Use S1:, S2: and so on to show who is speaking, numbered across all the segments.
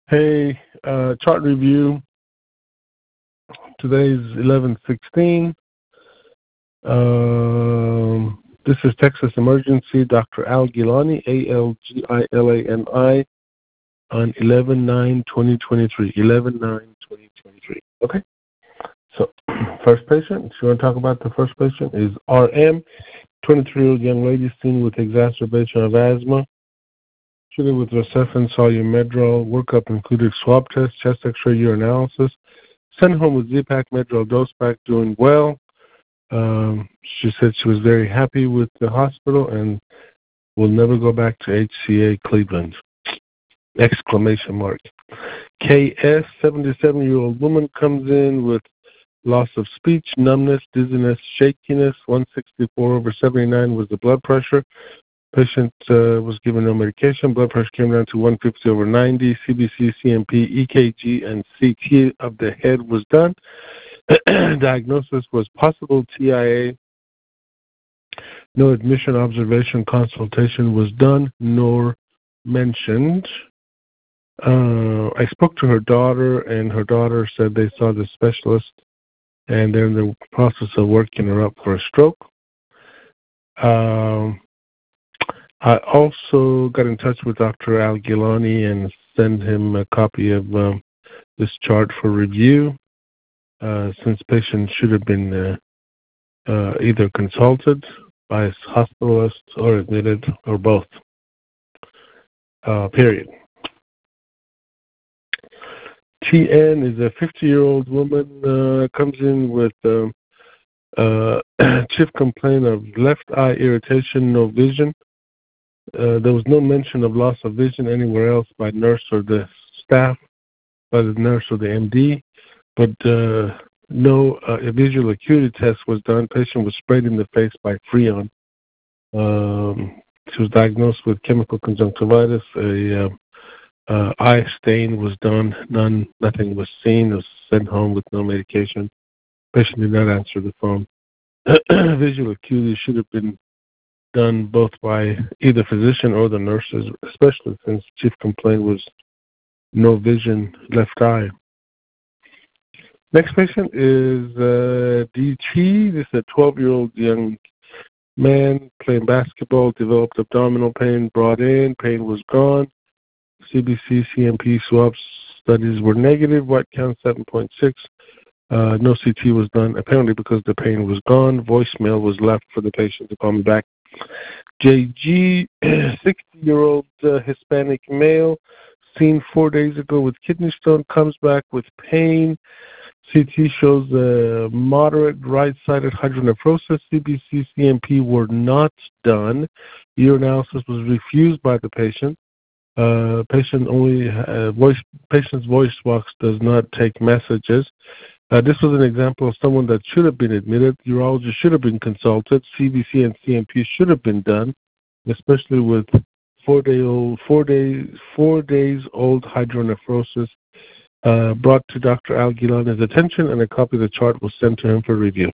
S1: Hey, chart review. Today's 11/16. This is Texas Emergency. Dr. Al Gilani, ALGILANI, on 11/9/2023. 11/9/2023. Okay. So, first patient. If you want to talk about the first patient, is RM, 23-year-old young lady seen with exacerbation of asthma. Treated with Rocephin, Solu-Medrol. Workup included swab test, chest X-ray, urinalysis. Sent home with Z-Pak, Medrol dose pack, doing well. She said she was very happy with the hospital and will never go back to HCA Cleveland. Exclamation mark. KS, 77-year-old woman, comes in with loss of speech, numbness, dizziness, shakiness. 164/79 was the blood pressure. Patient was given no medication. Blood pressure came down to 150/90. CBC, CMP, EKG, and CT of the head was done. Diagnosis was possible TIA. No admission, observation, consultation was done nor mentioned. I spoke to her daughter, and her daughter said they saw the specialist, and they're in the process of working her up for a stroke. I also got in touch with Dr. Al Gilani and sent him a copy of this chart for review, since patient should have been either consulted by his hospitalist or admitted, or both. Period. TN is a 50-year-old woman, comes in with chief complaint of left eye irritation, no vision. There was no mention of loss of vision anywhere else by nurse or the staff, by the nurse or the MD, but no visual acuity test was done. Patient was sprayed in the face by Freon. She was diagnosed with chemical conjunctivitis. A eye stain was done. Nothing was seen. It was sent home with no medication. Patient did not answer the phone. Visual acuity should have been done both by either physician or the nurses, especially since chief complaint was no vision, left eye. Next patient is DT. This is a 12-year-old young man playing basketball, developed abdominal pain, brought in, pain was gone. CBC, CMP swab studies were negative, white count 7.6. No CT was done, apparently because the pain was gone. Voicemail was left for the patient to call me back. JG, 60-year-old Hispanic male, seen 4 days ago with kidney stone, comes back with pain. CT shows moderate right-sided hydronephrosis. CBC, CMP were not done. Urinalysis was refused by the patient. Patient's voice box does not take messages. This was an example of someone that should have been admitted. Urologist should have been consulted. CBC and CMP should have been done, especially with 4 days old hydronephrosis. Brought to Dr. Al Gilani's attention, and a copy of the chart was sent to him for review.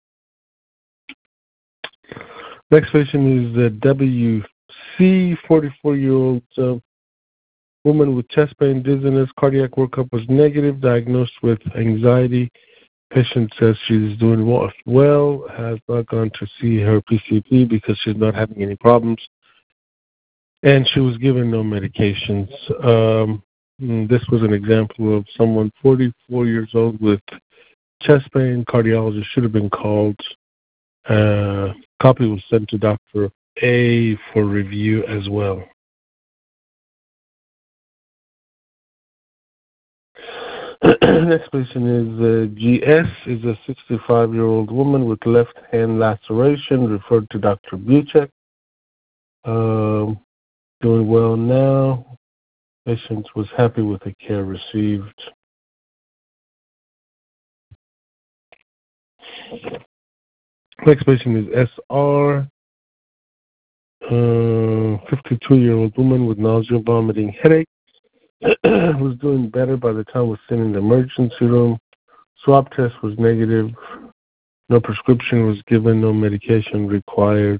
S1: Next patient is WC, 44-year-old woman with chest pain, dizziness. Cardiac workup was negative, diagnosed with anxiety. Patient says she's doing well, has not gone to see her PCP because she's not having any problems, and she was given no medications. This was an example of someone 44 years old with chest pain. Cardiologist should have been called. Copy was sent to Dr. A for review as well. Next patient is GS, is a 65-year-old woman with left hand laceration, referred to Dr. Buchek. Doing well now. Patient was happy with the care received. Next patient is SR, 52-year-old woman with nausea, vomiting, headache. Was doing better by the time was sent in the emergency room. Swab test was negative. No prescription was given. No medication required.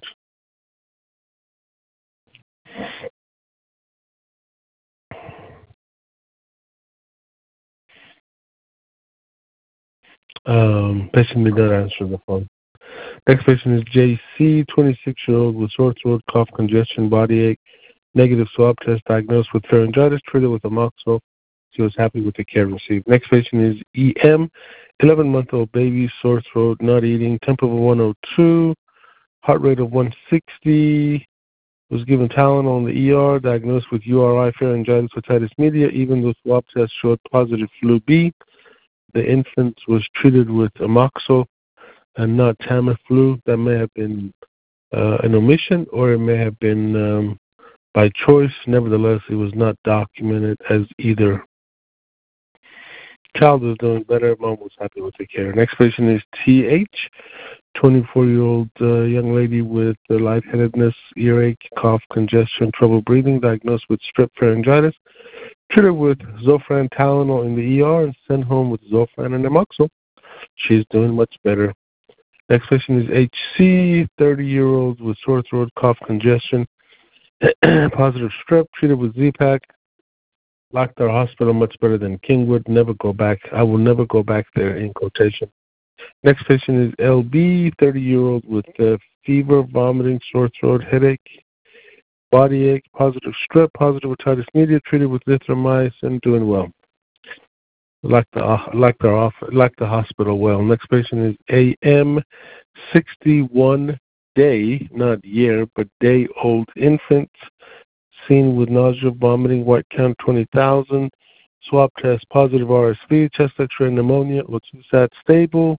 S1: Patient did not answer the phone. Next patient is JC, 26-year-old with sore throat, cough, congestion, body ache, negative swab test, diagnosed with pharyngitis, treated with amoxicillin. She was happy with the care received. Next patient is EM, 11-month-old baby, sore throat, not eating, temp of 102, heart rate of 160, was given Tylenol in the ER, diagnosed with URI, pharyngitis, otitis media, even though swab test showed positive flu B. The infant was treated with amoxicillin and not Tamiflu. That may have been an omission, or it may have been by choice. Nevertheless, it was not documented as either. Child was doing better. Mom was happy with the care. Next patient is TH, 24-year-old young lady with lightheadedness, earache, cough, congestion, trouble breathing, diagnosed with strep pharyngitis, treated with Zofran Tylenol in the ER, and sent home with Zofran and amoxicillin. She's doing much better. Next patient is HC, 30-year-old with sore throat, cough, congestion, positive strep, treated with Z-Pak. Liked our hospital much better than Kingwood. Never go back. I will never go back there, in quotation. Next patient is LB, 30-year-old with fever, vomiting, sore throat, headache, body ache, positive strep, positive otitis media, treated with erythromycin, doing well. Like the hospital well. Next patient is AM, 61 day, not year, but day old infant, seen with nausea, vomiting, white count 20,000, swab test positive RSV, chest X-ray pneumonia, O2 stable,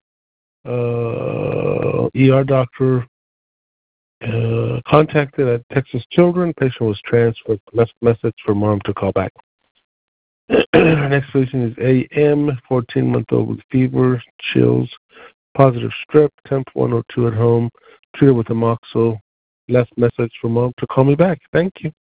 S1: ER doctor contacted at Texas Children. Patient was transferred. Left message for mom to call back. Next patient is AM, 14-month-old with fever, chills, positive strep, temp 102 at home, treated with amoxicillin. Left message for mom to call me back. Thank you.